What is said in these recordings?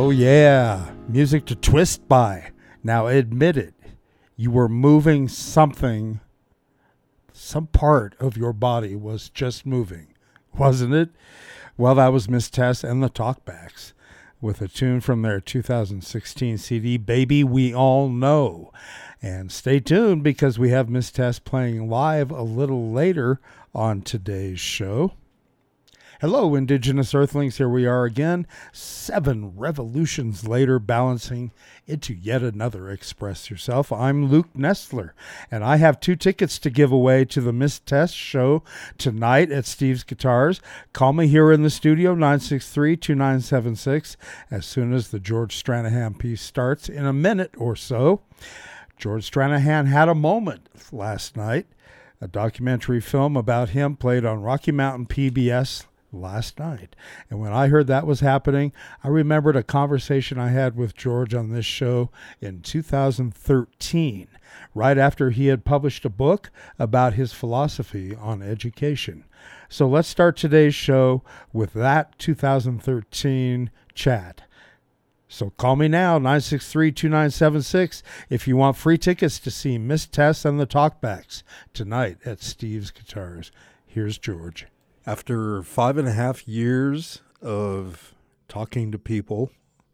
Oh yeah, music to twist by. Now admit it, you were moving something, some part of your body was just moving, wasn't it? Well, that was Miss Tess and the Talkbacks with a tune from their 2016 CD, Baby We All Know. And stay tuned because we have Miss Tess playing live a little later on today's show. Hello, Indigenous Earthlings. Here we are again, 7 revolutions later, balancing into yet another Express Yourself. I'm Luke Nestler, and I have 2 tickets to give away to the Miss Tess show tonight at Steve's Guitars. Call me here in the studio, 963-2976, as soon as the George Stranahan piece starts in a minute or so. George Stranahan had a moment last night. A documentary film about him played on Rocky Mountain PBS last night. And when I heard that was happening, I remembered a conversation I had with George on this show in 2013, right after he had published a book about his philosophy on education. So let's start today's show with that 2013 chat. So call me now, 963-2976, if you want free tickets to see Miss Tess and the Talkbacks tonight at Steve's Guitars. Here's George. After 5.5 years of talking to people,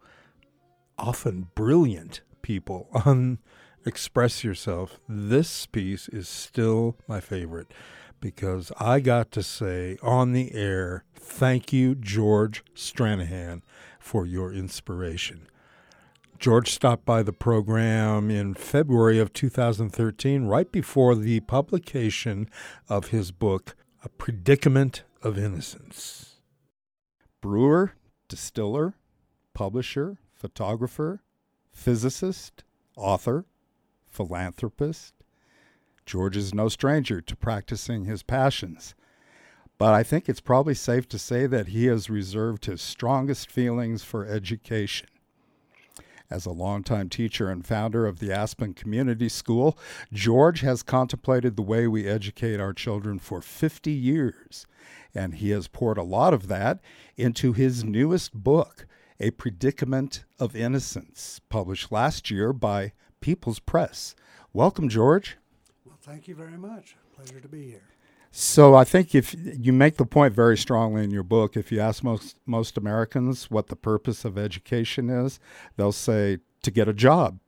often brilliant people, on Express Yourself, this piece is still my favorite because I got to say on the air, thank you, George Stranahan, for your inspiration. George stopped by the program in February of 2013, right before the publication of his book, A Predicament of Innocence. Brewer, distiller, publisher, photographer, physicist, author, philanthropist. George is no stranger to practicing his passions, but I think it's probably safe to say that he has reserved his strongest feelings for education. As a longtime teacher and founder of the Aspen Community School, George has contemplated the way we educate our children for 50 years, and he has poured a lot of that into his newest book, A Predicament of Innocence, published last year by People's Press. Welcome, George. Well, thank you very much. Pleasure to be here. So I think if you make the point very strongly in your book, if you ask most Americans what the purpose of education is, they'll say to get a job.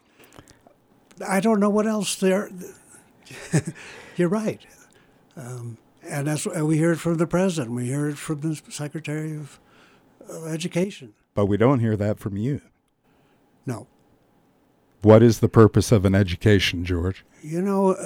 I don't know what else there. You're right. And that's we hear it from the president. We hear it from the Secretary of Education. But we don't hear that from you. No. What is the purpose of an education, George? You know,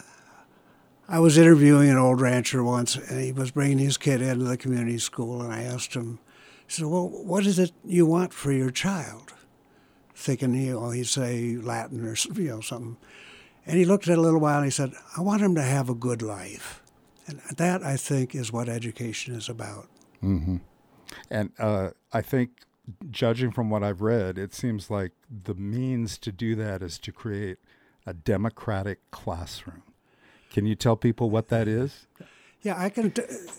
I was interviewing an old rancher once, and he was bringing his kid into the community school, and I asked him, I said, well, what is it you want for your child? Thinking, he'd say Latin or something. And he looked at it a little while, and he said, I want him to have a good life. And that, I think, is what education is about. Mm-hmm. And I think, judging from what I've read, it seems like the means to do that is to create a democratic classroom. Can you tell people what that is? Yeah, I can.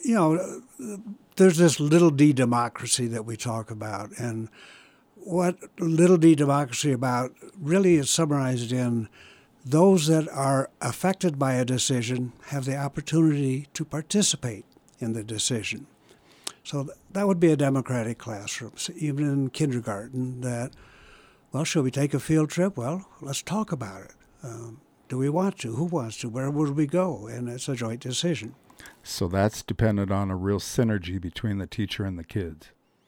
There's this little d democracy that we talk about, and what little d democracy about really is summarized in those that are affected by a decision have the opportunity to participate in the decision. So that would be a democratic classroom. So even in kindergarten, should we take a field trip? Well, let's talk about it. Do we want to? Who wants to? Where would we go? And it's a joint decision. So that's dependent on a real synergy between the teacher and the kids.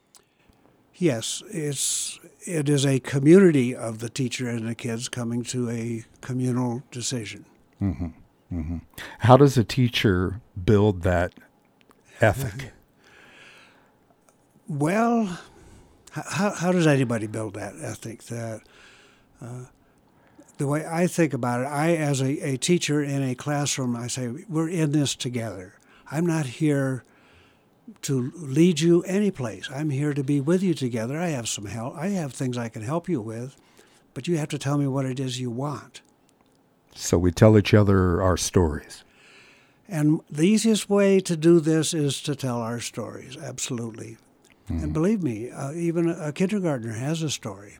Yes, it is a community of the teacher and the kids coming to a communal decision. Mm-hmm. Mm-hmm. How does a teacher build that ethic? Well, how does anybody build that ethic? The way I think about it, I, as a teacher in a classroom, I say, we're in this together. I'm not here to lead you any place. I'm here to be with you together. I have some help. I have things I can help you with, but you have to tell me what it is you want. So we tell each other our stories. And the easiest way to do this is to tell our stories, absolutely. And believe me, even a kindergartner has a story.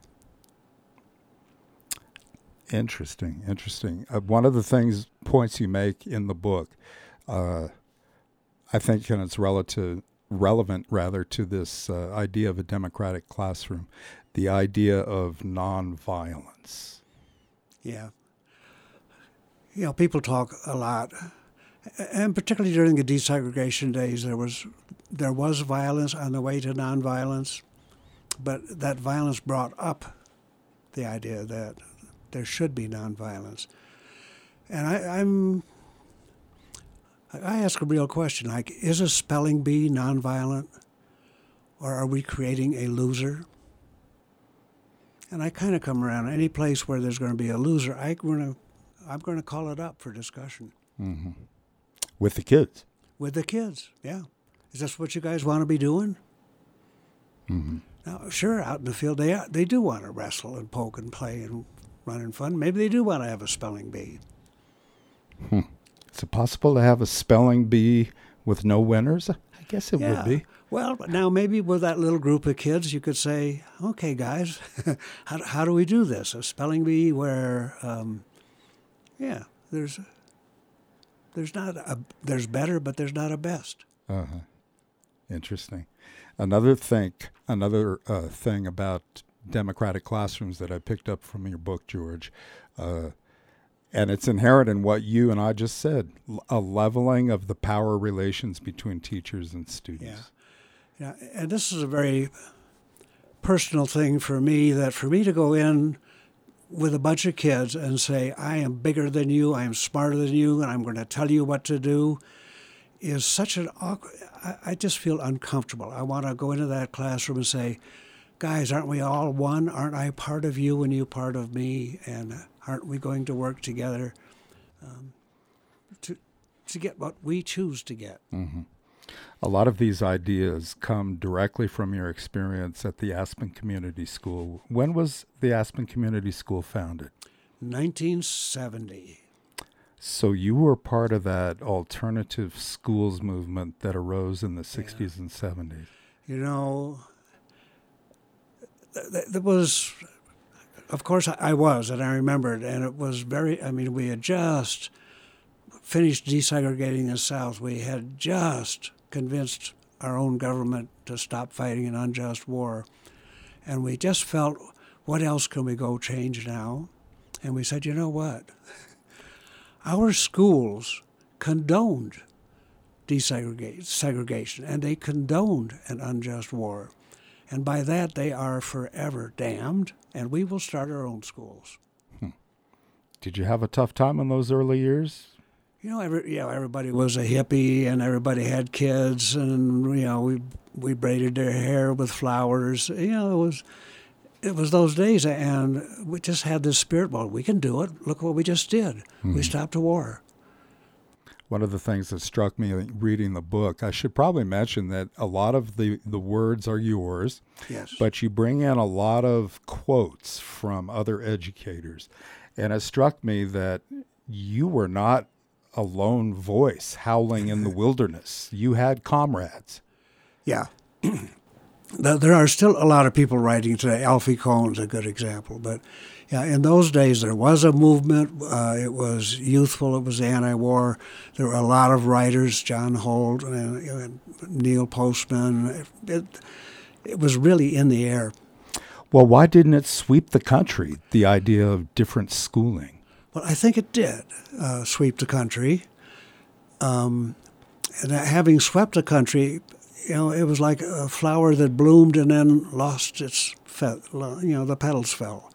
Interesting. One of the points you make in the book, I think, and it's relevant to this idea of a democratic classroom, the idea of nonviolence. Yeah. People talk a lot, and particularly during the desegregation days, there was violence on the way to nonviolence, but that violence brought up the idea that there should be nonviolence. And I ask a real question, like, is a spelling bee nonviolent, or are we creating a loser? And I kind of come around any place where there's going to be a loser, I'm going to call it up for discussion. Mm-hmm. With the kids? With the kids, yeah. Is this what you guys want to be doing? Mm-hmm. Now, sure, out in the field, they do want to wrestle and poke and play and run and fun. Maybe they do want to have a spelling bee. Is it possible to have a spelling bee with no winners? I guess it would be. Well, now maybe with that little group of kids, you could say, okay, guys, how do we do this? A spelling bee where, there's better, but there's not a best. Uh-huh. Interesting. Another thing about democratic classrooms that I picked up from your book, George, and it's inherent in what you and I just said, a leveling of the power relations between teachers and students. Yeah, and this is a very personal thing for me, that for me to go in with a bunch of kids and say, I am bigger than you, I am smarter than you, and I'm going to tell you what to do, is such an awkward, I just feel uncomfortable. I want to go into that classroom and say, guys, aren't we all one? Aren't I part of you and you part of me? And aren't we going to work together to get what we choose to get? Mm-hmm. A lot of these ideas come directly from your experience at the Aspen Community School. When was the Aspen Community School founded? 1970. So you were part of that alternative schools movement that arose in the 60s and 70s. There was, of course, I was, and I remembered, and it was we had just finished desegregating the South. We had just convinced our own government to stop fighting an unjust war. And we just felt, what else can we go change now? And we said, you know what? Our schools condoned desegregation, and they condoned an unjust war. And by that, they are forever damned, and we will start our own schools. Did you have a tough time in those early years? Everybody was a hippie, and everybody had kids, and we braided their hair with flowers. It was those days, and we just had this spirit. Well, we can do it. Look what we just did. Mm-hmm. We stopped a war. One of the things that struck me reading the book, I should probably mention that a lot of the words are yours, yes, but you bring in a lot of quotes from other educators, and it struck me that you were not a lone voice howling in the wilderness. You had comrades. Yeah. There are still a lot of people writing today. Alfie Kohn's a good example. But in those days there was a movement. It was youthful. It was anti-war. There were a lot of writers, John Holt and Neil Postman. It was really in the air. Well, why didn't it sweep the country, the idea of different schooling? Well, I think it did sweep the country. And having swept the country, it was like a flower that bloomed and then lost the petals fell.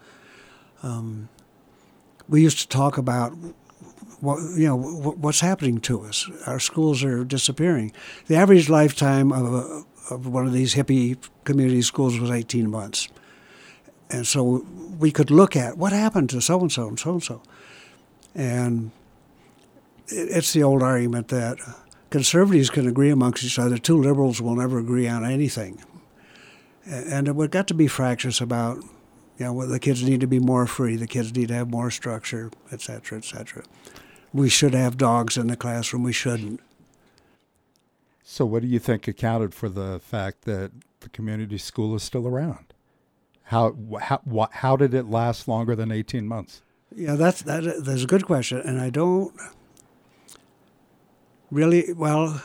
We used to talk about what's happening to us. Our schools are disappearing. The average lifetime of one of these hippie community schools was 18 months. And so we could look at what happened to so-and-so and so-and-so. And it's the old argument that conservatives can agree amongst each other. Two liberals will never agree on anything. And we've got to be fractious about, the kids need to be more free, the kids need to have more structure, et cetera, et cetera. We should have dogs in the classroom. We shouldn't. So what do you think accounted for the fact that the community school is still around. How did it last longer than 18 months? Yeah, that's a good question, and I don't really, well,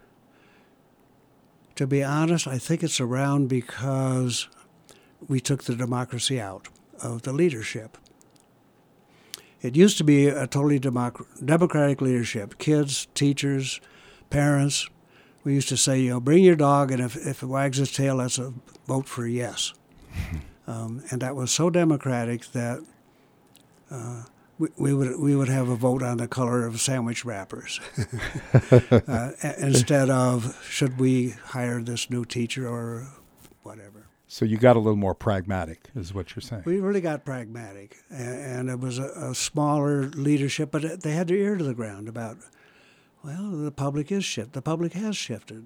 to be honest, I think it's around because we took the democracy out of the leadership. It used to be a totally democratic leadership. Kids, teachers, parents. We used to say, bring your dog, and if it wags its tail, that's a vote for yes. And that was so democratic that we would have a vote on the color of sandwich wrappers instead of should we hire this new teacher or whatever. So you got a little more pragmatic, is what you're saying. We really got pragmatic, and it was a smaller leadership, but they had their ear to the ground about, well, the public is shifted. The public has shifted.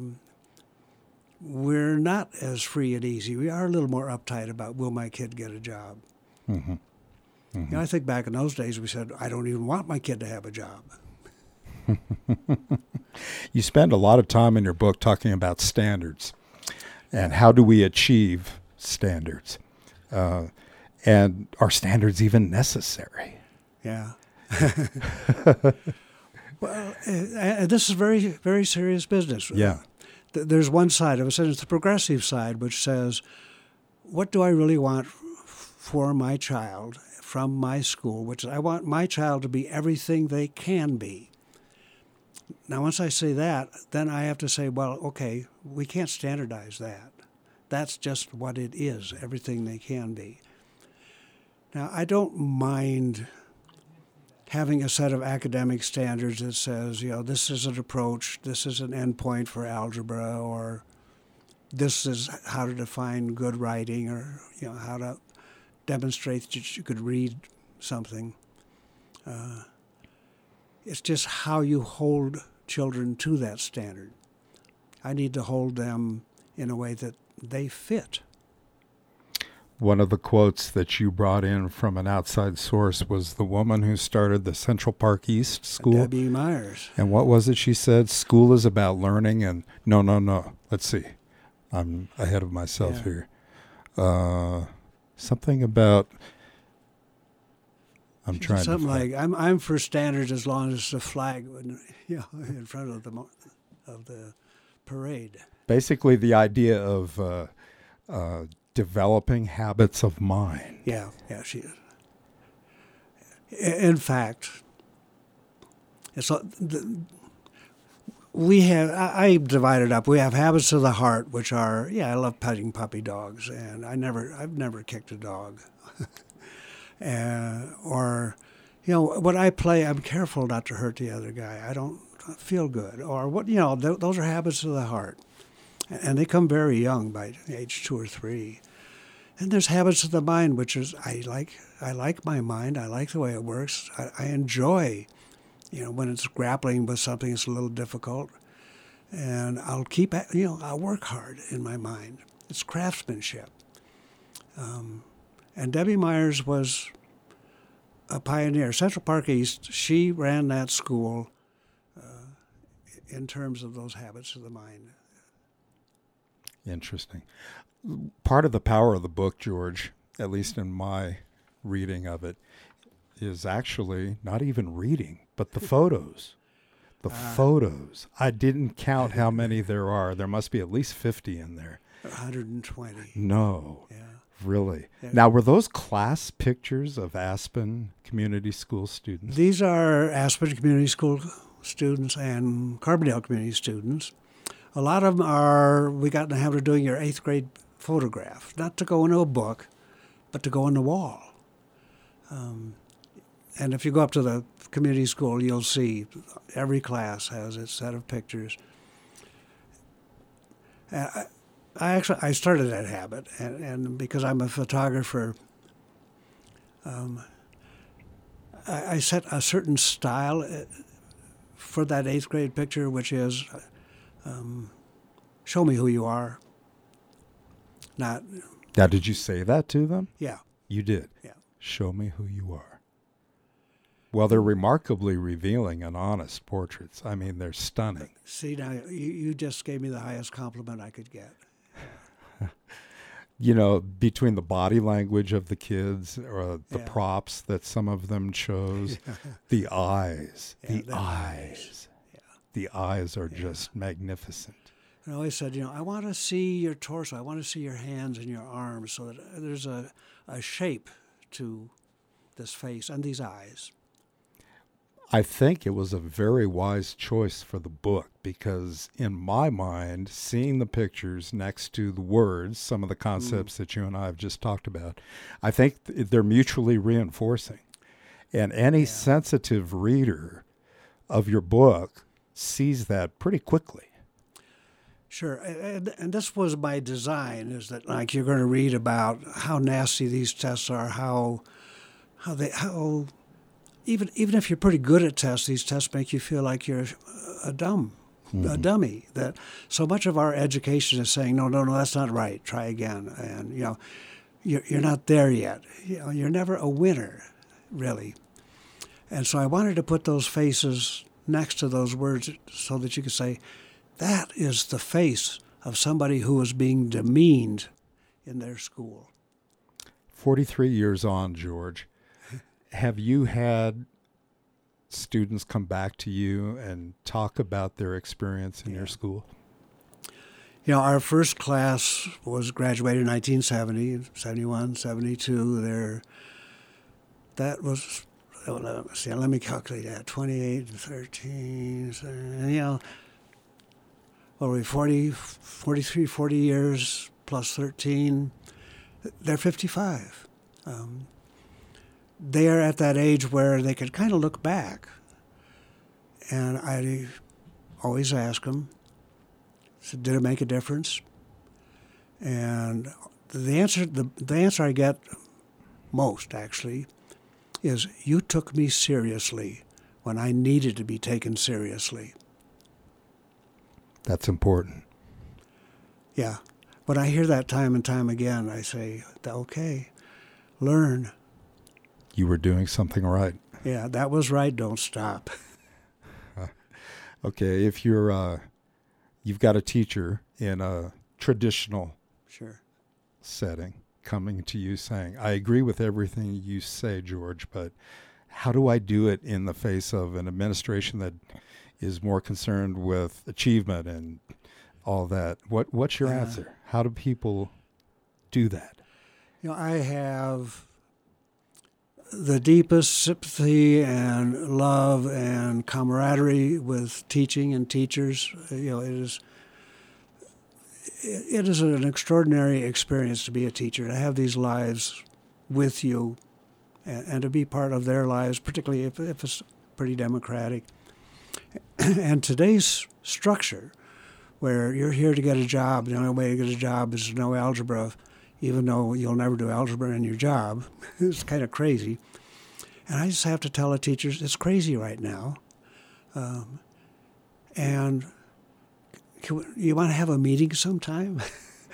We're not as free and easy. We are a little more uptight about, will my kid get a job? Mm-hmm. Mm-hmm. I think back in those days we said, I don't even want my kid to have a job. You spend a lot of time in your book talking about standards. And how do we achieve standards? And are standards even necessary? Yeah. Well, this is very, very serious business. Yeah. There's one side of it, and it's the progressive side, which says, what do I really want for my child from my school? Which is, I want my child to be everything they can be. Now, once I say that, then I have to say, well, okay, we can't standardize that. That's just what it is, everything they can be. Now, I don't mind having a set of academic standards that says, this is an approach, this is an endpoint for algebra, or this is how to define good writing, or how to demonstrate that you could read something. It's just how you hold children to that standard. I need to hold them in a way that they fit. One of the quotes that you brought in from an outside source was the woman who started the Central Park East School. Debbie Myers. And what was it she said? School is about learning and no. Let's see. I'm ahead of myself here. Something about... I'm trying something to like I'm for standards as long as the flag in front of the parade. Basically, the idea of developing habits of mind. Yeah, she is. In fact, it's I divide it up. We have habits of the heart, which are I love petting puppy dogs, and I've never kicked a dog. Or, when I play, I'm careful not to hurt the other guy. I don't feel good. Or those are habits of the heart. And they come very young, by age 2 or 3. And there's habits of the mind, which is I like my mind. I like the way it works. I enjoy, when it's grappling with something that's a little difficult. And I'll I'll work hard in my mind. It's craftsmanship. And Debbie Myers was a pioneer. Central Park East, she ran that school in terms of those habits of the mind. Interesting. Part of the power of the book, George, at least in my reading of it, is actually not even reading, but the photos. The photos. I didn't count how many there are. There must be at least 50 in there. 120. No. Yeah. Really? Yeah. Now, were those class pictures of Aspen Community School students? These are Aspen Community School students and Carbondale Community students. A lot of them we got in the habit of doing your 8th grade photograph, not to go into a book, but to go on the wall. And if you go up to the community school, you'll see every class has its set of pictures. I started that habit, and because I'm a photographer, I set a certain style for that 8th grade picture, which is show me who you are. Not. Now, did you say that to them? Yeah. You did? Yeah. Show me who you are. Well, they're remarkably revealing and honest portraits. I mean, they're stunning. See, now, you just gave me the highest compliment I could get. between the body language of the kids or the Yeah. props that some of them chose, the eyes, Yeah, the eyes, the eyes are just magnificent. And I always said, I want to see your torso. I want to see your hands and your arms so that there's a shape to this face and these eyes. I think it was a very wise choice for the book because in my mind, seeing the pictures next to the words, some of the concepts that you and I have just talked about, I think they're mutually reinforcing. And any sensitive reader of your book sees that pretty quickly. Sure, and this was by design, is that like you're going to read about how nasty these tests are, how even if you're pretty good at tests, these tests make you feel like you're a dummy. That so much of our education is saying, no, that's not right. Try again, and you're not there yet. You're never a winner, really. And so I wanted to put those faces next to those words so that you could say, that is the face of somebody who is being demeaned in their school. 43 years on, George, have you had students come back to you and talk about their experience in your school? Our first class was graduated in 1970, 71, 72. That was, let me calculate that, 28 and 13, what were we, 43, 40 years plus 13, they're 55. They are at that age where they could kind of look back. And I always ask them, so did it make a difference? And the answer I get most, actually, is you took me seriously when I needed to be taken seriously. That's important. Yeah. When I hear that time and time again, I say, okay, learn. You were doing something right. Yeah, that was right. Don't stop. Okay, if you've got a teacher in a traditional setting coming to you saying, I agree with everything you say, George, but how do I do it in the face of an administration that is more concerned with achievement and all that? What's your answer? How do people do that? I have the deepest sympathy and love and camaraderie with teaching and teachers. It is an extraordinary experience to be a teacher, to have these lives with you and to be part of their lives, particularly if it's pretty democratic. And today's structure, where you're here to get a job, the only way to get a job is to know algebra, even though you'll never do algebra in your job. It's kind of crazy. And I just have to tell the teachers, it's crazy right now. And you want to have a meeting sometime?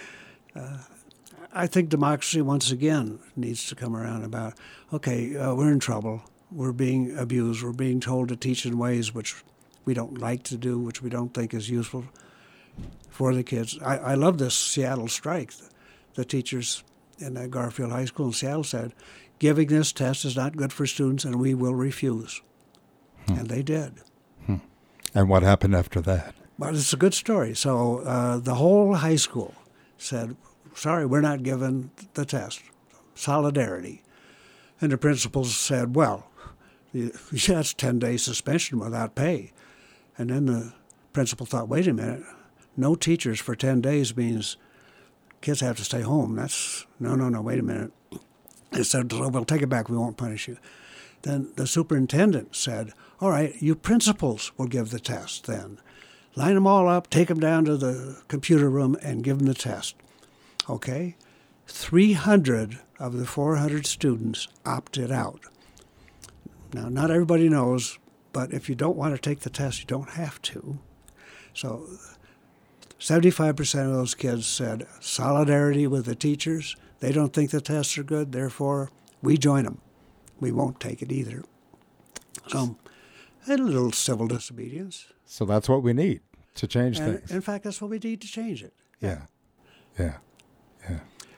I think democracy, once again, needs to come around about, okay, we're in trouble. We're being abused. We're being told to teach in ways which we don't like to do, which we don't think is useful for the kids. I love this Seattle strike. The teachers in Garfield High School in Seattle said, giving this test is not good for students and we will refuse. And they did. And what happened after that? Well, it's a good story. So the whole high school said, sorry, we're not giving the test. Solidarity. And the principals said, well, that's 10-day suspension without pay. And then the principal thought, wait a minute, no teachers for 10 days means kids have to stay home. That's, no, wait a minute. They said, so we'll take it back, we won't punish you. Then the superintendent said, all right, you principals will give the test then. Line them all up, take them down to the computer room and give them the test. Okay? 300 of the 400 students opted out. Now, not everybody knows, but if you don't want to take the test, you don't have to. So 75% of those kids said solidarity with the teachers. They don't think the tests are good, therefore we join them. We won't take it either. So a little civil disobedience. So that's what we need to change things. In fact, that's what we need to change it. Yeah.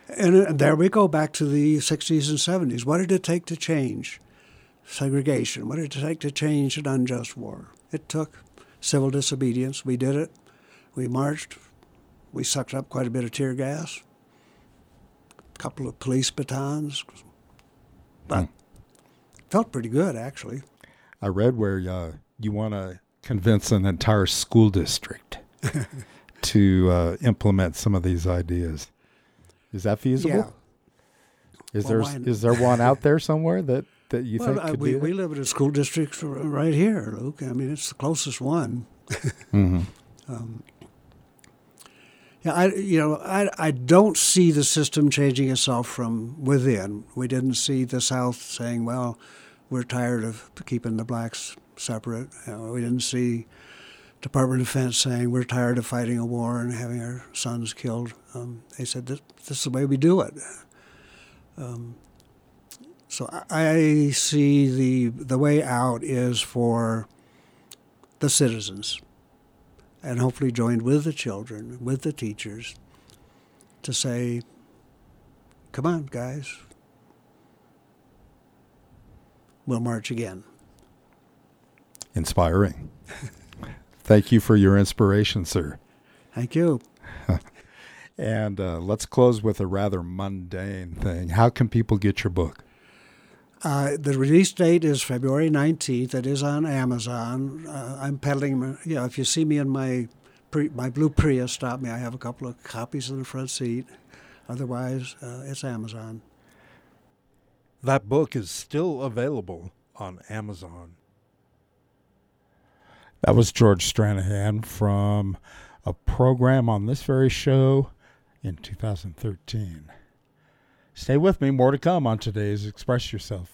And there we go back to the 60s and 70s. What did it take to change segregation? What did it take to change an unjust war? It took civil disobedience. We did it. We marched. We sucked up quite a bit of tear gas, a couple of police batons, but felt pretty good, actually. I read where you want to convince an entire school district to implement some of these ideas. Is that feasible? Yeah. Is there one out there somewhere that you think could be? We live in a school district right here, Luke. I mean, it's the closest one. Mm-hmm. I don't see the system changing itself from within. We didn't see the South saying, well, we're tired of keeping the blacks separate. We didn't see Department of Defense saying we're tired of fighting a war and having our sons killed. They said this is the way we do it. So I see the way out is for the citizens, and hopefully joined with the children, with the teachers, to say, come on, guys, we'll march again. Inspiring. Thank you for your inspiration, sir. Thank you. And let's close with a rather mundane thing. How can people get your book? The release date is February 19th. It is on Amazon. I'm peddling, if you see me in my blue Prius, stop me. I have a couple of copies in the front seat. Otherwise, it's Amazon. That book is still available on Amazon. That was George Stranahan from a program on this very show in 2013. Stay with me. More to come on today's Express Yourself.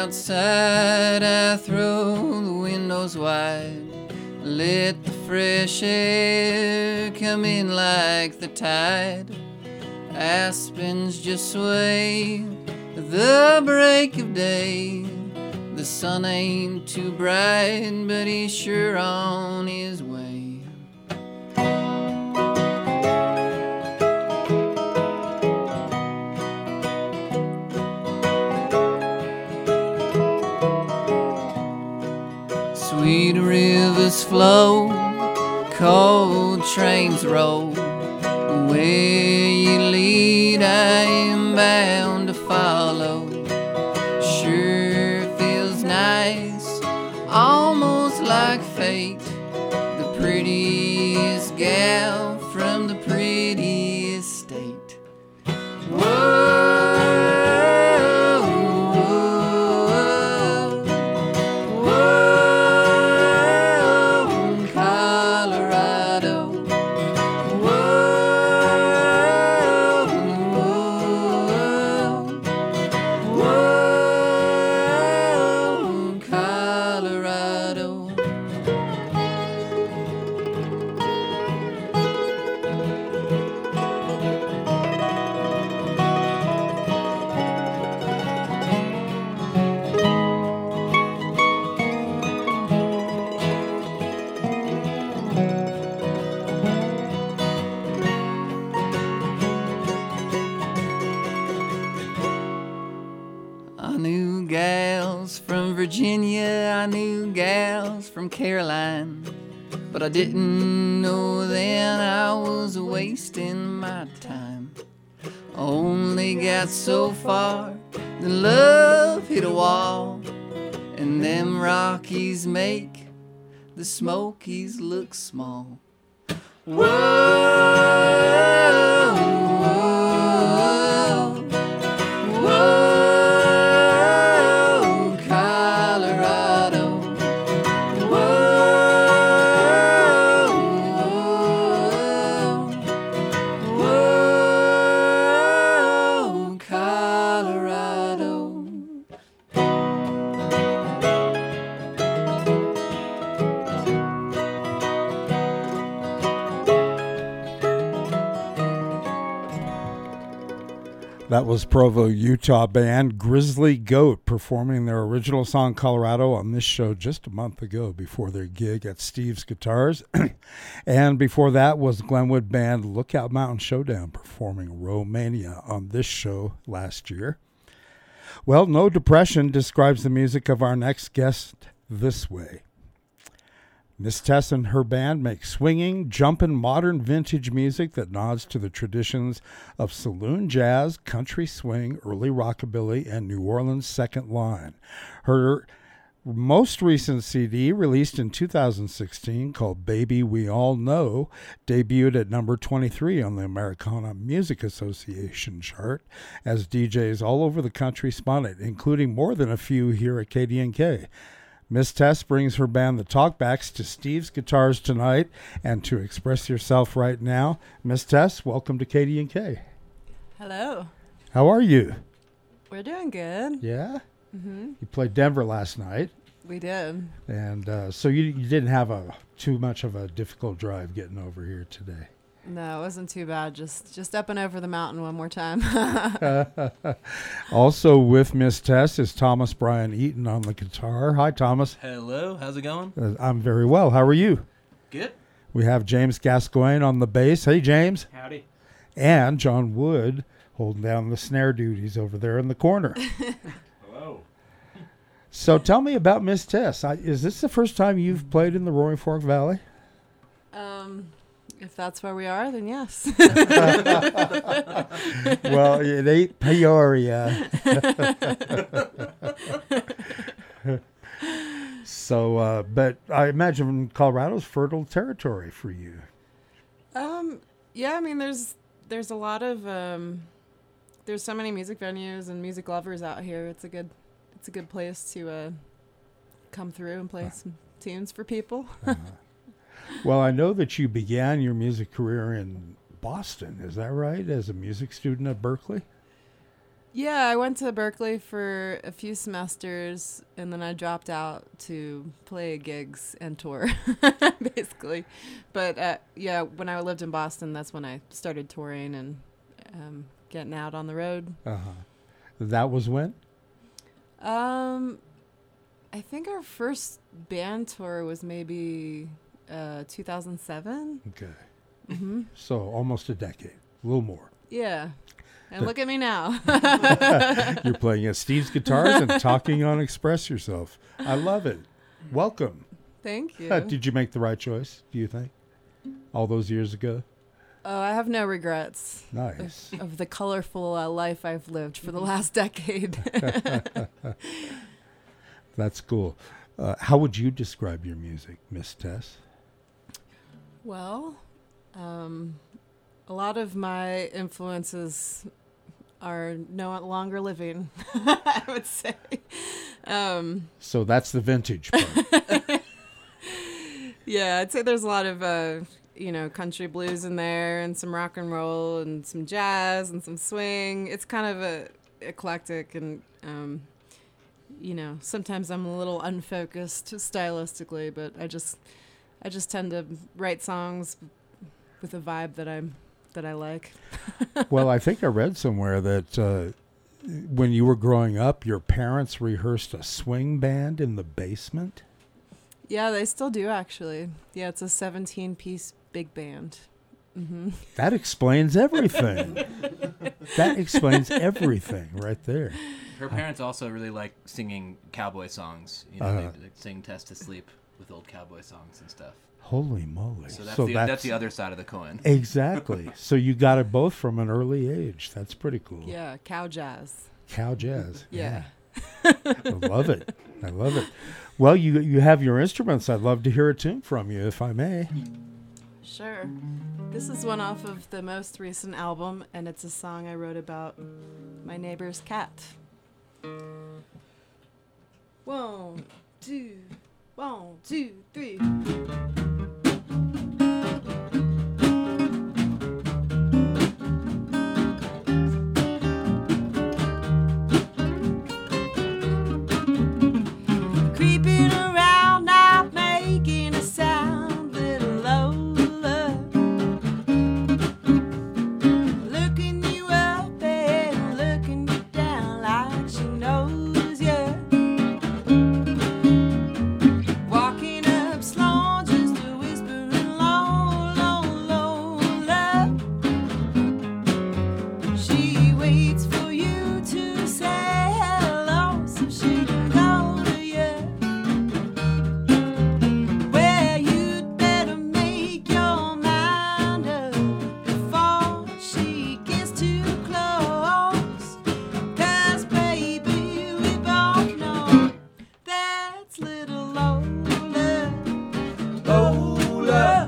outside, I throw the windows wide. Let the fresh air come in like the tide. Aspens just sway at the break of day. The sun ain't too bright, but he's sure on his way. Sweet rivers flow, cold trains roll. Where you lead, I am bound to follow. Sure feels nice, almost like fate. The prettiest gal from the prettiest state. Whoa. Virginia, I knew gals from Caroline, but I didn't know then I was wasting my time. Only got so far, then love hit a wall, and them Rockies make the Smokies look small. Whoa, whoa, whoa. That was Provo, Utah band Grizzly Goat performing their original song Colorado on this show just a month ago before their gig at Steve's Guitars. And before that was Glenwood band Lookout Mountain Showdown performing Romania on this show last year. Well, No Depression describes the music of our next guest this way. Miss Tess and her band make swinging, jumpin', modern vintage music that nods to the traditions of saloon jazz, country swing, early rockabilly, and New Orleans second line. Her most recent CD, released in 2016, called Baby We All Know, debuted at number 23 on the Americana Music Association chart as DJs all over the country spun it, including more than a few here at KDNK. Miss Tess brings her band The Talkbacks to Steve's Guitars tonight, and to express yourself right now, Miss Tess, welcome to KDNK. Hello. How are you? We're doing good. Yeah? Mm-hmm. You played Denver last night. We did. And so you didn't have too much of a difficult drive getting over here today. No, it wasn't too bad. Just stepping over the mountain one more time. Also with Miss Tess is Thomas Brian Eaton on the guitar. Hi, Thomas. Hello. How's it going? I'm very well. How are you? Good. We have James Gascoigne on the bass. Hey, James. Howdy. And John Wood holding down the snare duties over there in the corner. Hello. So tell me about Miss Tess. Is this the first time you've played in the Roaring Fork Valley? If that's where we are, then yes. Well, it ain't Peoria. So, but I imagine Colorado's fertile territory for you. Yeah, I mean, there's a lot of there's so many music venues and music lovers out here. It's a good place to come through and play some tunes for people. Well, I know that you began your music career in Boston. Is that right? As a music student at Berkeley? Yeah, I went to Berkeley for a few semesters, and then I dropped out to play gigs and tour, basically. But yeah, when I lived in Boston, that's when I started touring and getting out on the road. That was when? I think our first band tour was maybe 2007. Okay. Mm-hmm. So almost a decade, a little more. Yeah. And look at me now. You're playing Steve's guitars and talking on Express Yourself. I love it. Welcome. Thank you. Did you make the right choice, do you think? All those years ago? Oh, I have no regrets Nice. of the colorful life I've lived for the last decade. That's cool. How would you describe your music, Miss Tess? Well, a lot of my influences are no longer living, I would say. So that's the vintage part. Yeah, I'd say there's a lot of, country blues in there and some rock and roll and some jazz and some swing. It's kind of eclectic and, sometimes I'm a little unfocused stylistically, but I just tend to write songs with a vibe that I like. Well, I think I read somewhere that when you were growing up, your parents rehearsed a swing band in the basement. Yeah, they still do, actually. Yeah, it's a 17-piece big band. Mm-hmm. That explains everything. That explains everything right there. Her parents also really like singing cowboy songs. They sing Tess to sleep with old cowboy songs and stuff. Holy moly. So that's the other side of the coin. Exactly. So you got it both from an early age. That's pretty cool. Yeah, cow jazz. Cow jazz. Yeah. I love it. I love it. Well, you have your instruments. I'd love to hear a tune from you, if I may. Sure. This is one off of the most recent album, and it's a song I wrote about my neighbor's cat. 1, 2, 1, 2, 3. Creeping around, not making a sound, little Lola. Looking you up and looking you down like she knows you. Walking up slow, just a whispering low, low, low, love. She waits for you to say hello so she can go to you. Well, you'd better make your mind up before she gets too close. 'Cause baby, we both know that's little Lola. Lola.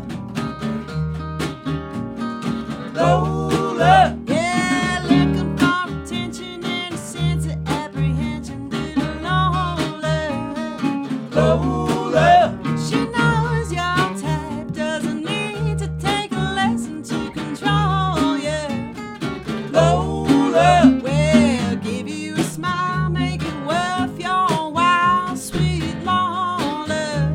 Lola. Yeah, looking for attention and a sense of apprehension, little Lola. Lola. She knows your type, doesn't need to take a lesson to control you. Lola. Well, give you a smile, make it worth your while, sweet Lola.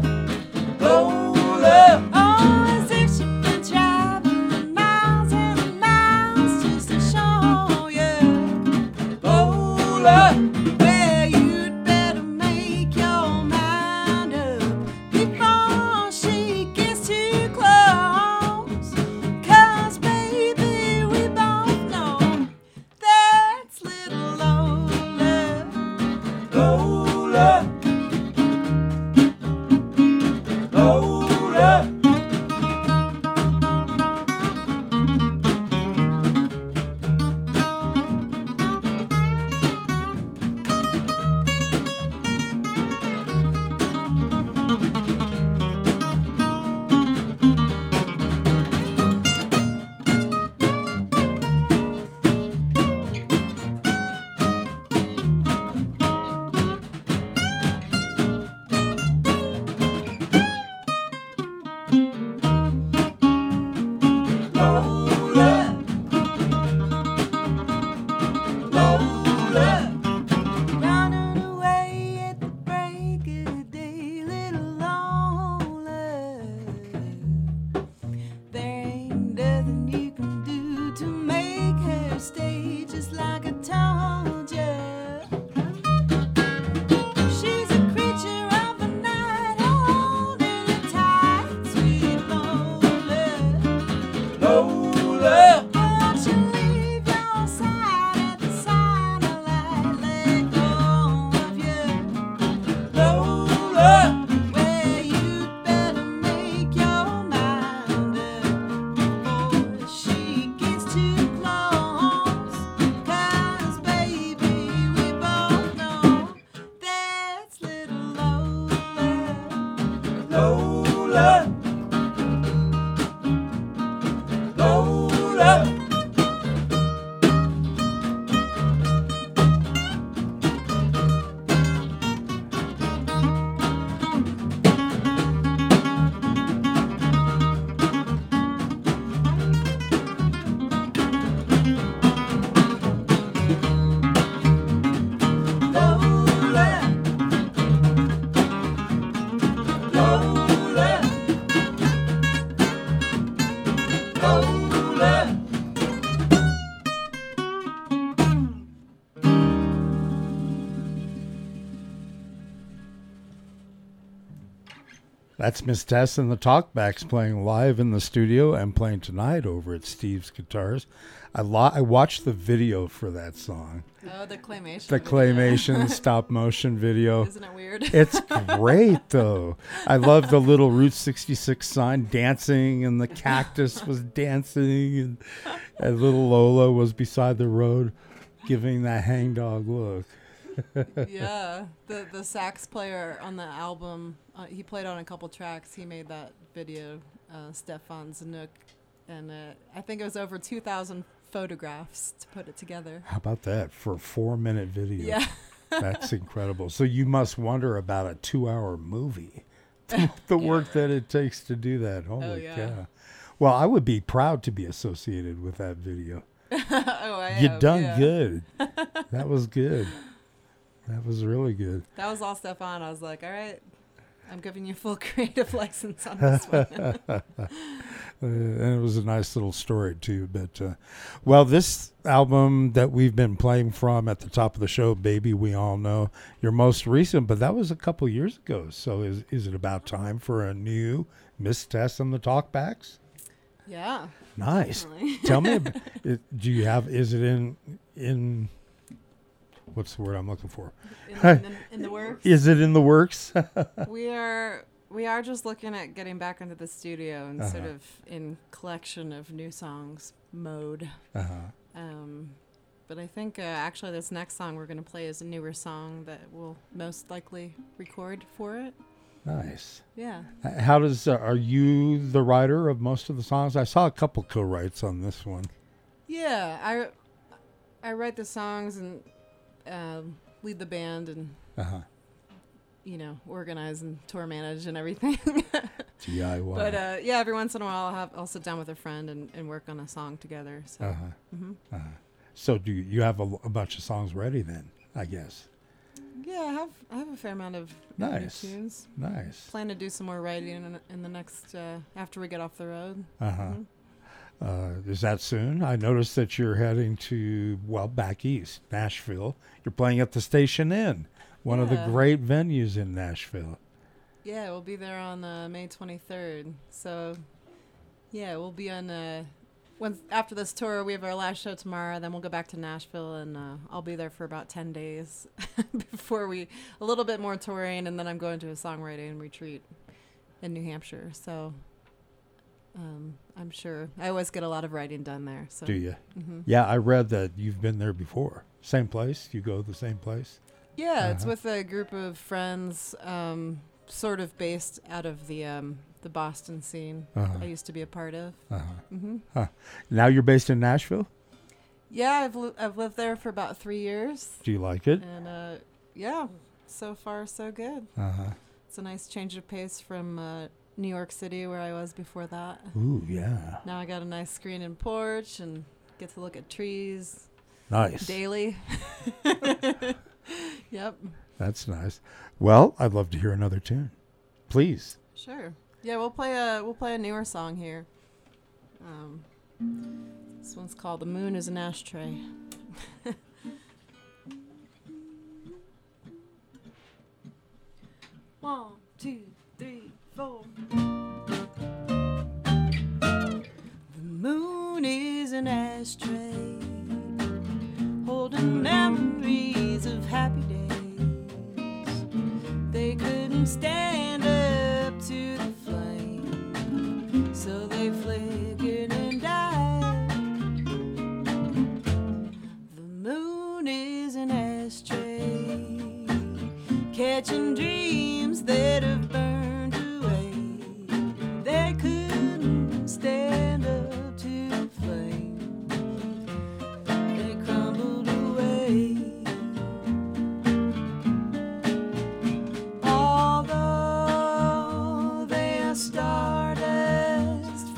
Lola. Oh, as if she'd been traveling miles and miles just to show you. Lola. Well, you'd better make your mind up before she gets too close. 'Cause baby, we both know that's little Lola. Lola. Lola. That's Miss Tess and the Talkbacks playing live in the studio and playing tonight over at Steve's Guitars. I watched the video for that song. Oh, the claymation. The video. claymation stop motion video. Isn't it weird? It's great, though. I love the little Route 66 sign dancing, and the cactus was dancing, and little Lola was beside the road giving that hangdog look. Yeah, the sax player on the album, he played on a couple tracks. He made that video, Stefan Zanuck, and I think it was over 2,000 photographs to put it together. How about that for a 4-minute video? Yeah. That's incredible. So you must wonder about a 2-hour movie, the work that it takes to do that. Holy cow. Well, I would be proud to be associated with that video. You done good. That was good. That was really good. That was all Stefan. I was like, all right, I'm giving you full creative license on this one. And it was a nice little story, too. But, well, this album that we've been playing from at the top of the show, Baby We All Know, your most recent, but that was a couple years ago. So is it about time for a new Miss Tess and the Talkbacks? Yeah. Nice. Definitely. Tell me, is it in what's the word I'm looking for? In the works? Is it in the works? We are just looking at getting back into the studio and sort of in collection of new songs mode. But I think actually this next song we're going to play is a newer song that we'll most likely record for it. Nice. Yeah. How does are you the writer of most of the songs? I saw a couple co-writes on this one. Yeah, I write the songs and lead the band and organize and tour manage and everything. DIY. But yeah, every once in a while I'll sit down with a friend and work on a song together. So. So do you have a bunch of songs ready then? I guess. Yeah, I have a fair amount of nice new tunes. Nice. Plan to do some more writing in the next after we get off the road. Is that soon? I noticed that you're heading to back east, Nashville. You're playing at the Station Inn, one of the great venues in Nashville. Yeah, we'll be there on May 23rd. So, yeah, we'll be on. After this tour, we have our last show tomorrow. Then we'll go back to Nashville, and I'll be there for about 10 days before a little bit more touring, and then I'm going to a songwriting retreat in New Hampshire. So I'm sure I always get a lot of writing done there. So. Do you? Yeah, I read that you've been there before. Same place? You go to the same place? Yeah, it's with a group of friends, sort of based out of the Boston scene I used to be a part of. Now you're based in Nashville? Yeah, I've lived there for about 3 years. Do you like it? And yeah, so far so good. It's a nice change of pace from New York City where I was before that. Ooh, yeah. Now I got a nice screen and porch and get to look at trees. Nice. Daily. Yep. That's nice. Well, I'd love to hear another tune. Please. Sure. Yeah, we'll play a newer song here. This one's called "The Moon Is an Ashtray." One, two, three, four. The moon is an ashtray, holding memories of happy days. They couldn't stand up to the flame, so they flickered and died. The moon is an ashtray, catching dreams that have burned away. They couldn't stand up to the flame, they crumbled away. Although they are stardust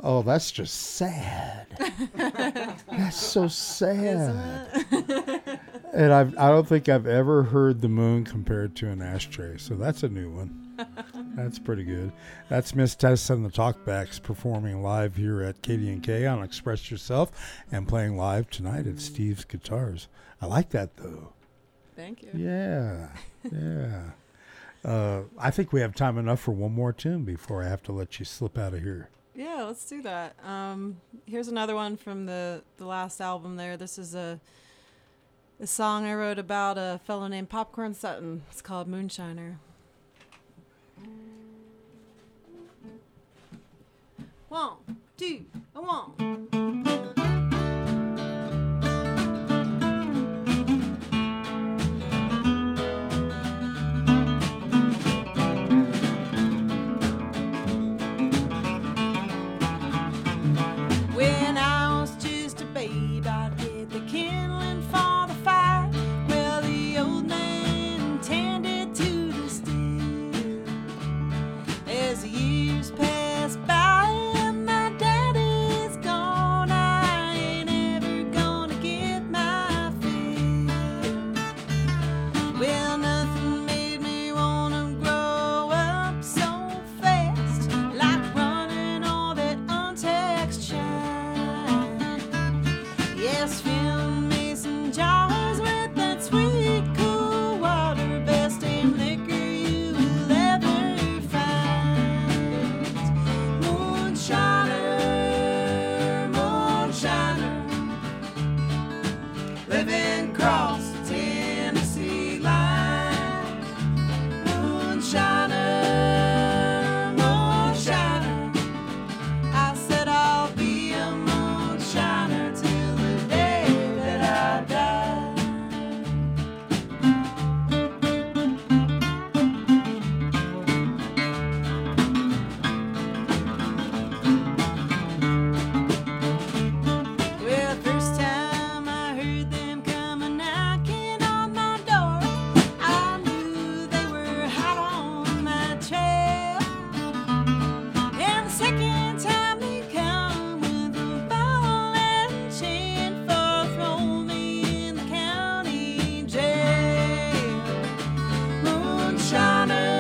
Oh, that's just sad. That's so sad. And I don't think I've ever heard the moon compared to an ashtray, so that's a new one. That's pretty good. That's Miss Tess and the Talkbacks performing live here at KDNK on Express Yourself and playing live tonight at Steve's Guitars. I like that, though. Thank you. Yeah, yeah. I think we have time enough for one more tune before I have to let you slip out of here. Yeah, let's do that. Here's another one from the last album there. This is a song I wrote about a fellow named Popcorn Sutton. It's called Moonshiner. 1, 2, 1. When I was just a babe, I'd get the kindling for the fire. Well, the old man tended to the still. As the years pass by and my daddy's gone, I ain't ever gonna get my fill. Well, nothing made me wanna grow up so fast, like running all that untaxed shine. Yes, filling mason jars with that sweet, cool water, best damn liquor you will ever find. Moonshiner, moonshiner, living across the Tennessee line. Moonshiner, moonshiner, I said I'll be a moonshiner till the day that I die. Well, first time I heard them coming knocking on my door, I knew they were hot on my trail. And the second time they come with a ball and chain for throw me in the county jail. Moonshiner,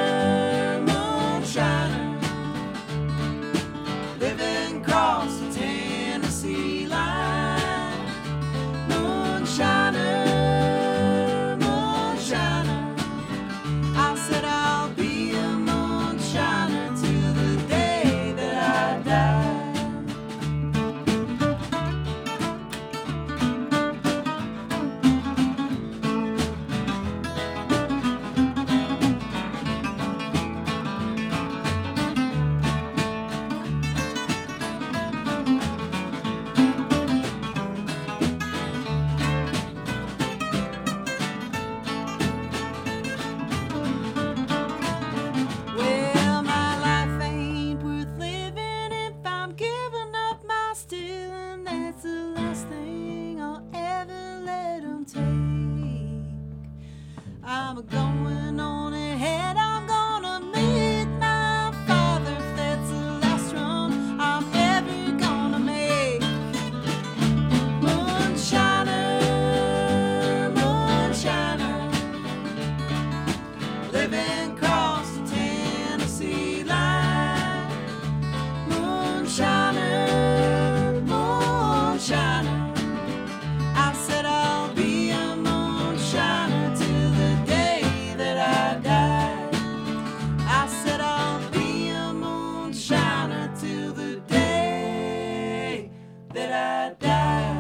moonshiner, living across the Tennessee line. Moonshiner, moonshiner, I said I'll be a moonshiner till the day that I die. Well, my life ain't worth living if I'm giving up my still, and that's the last thing I'll ever let 'em take. I'm going on ahead, I'm gonna meet my father if that's the last run I'm ever gonna make. Moonshiner, moonshiner, living across the Tennessee line. Moonshiner, moonshiner, I said I'll be a moonshiner till the day that I die. I said I'll be a moonshiner till the day that I die.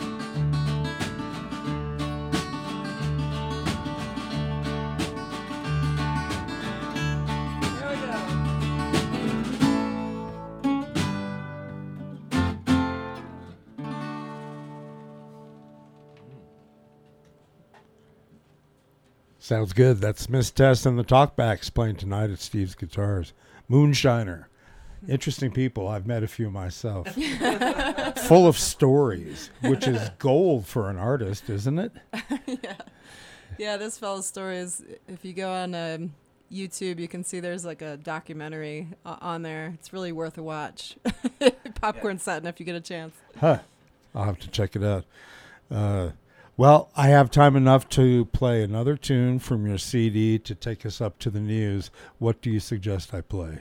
Here we go. Sounds good. That's Miss Tess and the Talkbacks playing tonight at Steve's Guitars. Moonshiner. Interesting people. I've met a few myself. Full of stories, which is gold for an artist, isn't it? Yeah, this fellow's story is, if you go on YouTube, you can see there's like a documentary on there. It's really worth a watch. Popcorn Setting if you get a chance. Huh. I'll have to check it out. Well, I have time enough to play another tune from your CD to take us up to the news. What do you suggest I play?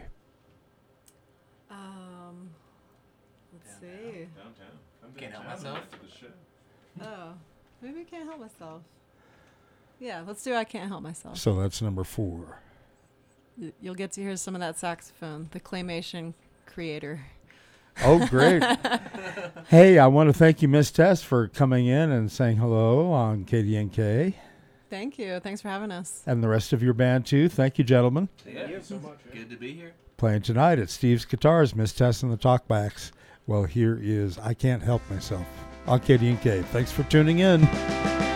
Let's see. Can't help myself. Oh, maybe I can't help myself. Yeah, let's do I Can't Help Myself. So that's number 4. You'll get to hear some of that saxophone, the claymation creator. Oh, great. Hey, I want to thank you, Miss Tess, for coming in and saying hello on KDNK. Thank you. Thanks for having us. And the rest of your band, too. Thank you, gentlemen. Thank you so much. Good to be here. Playing tonight at Steve's Guitars, Miss Tess and the Talkbacks. Well, here is I Can't Help Myself on KDNK. Thanks for tuning in.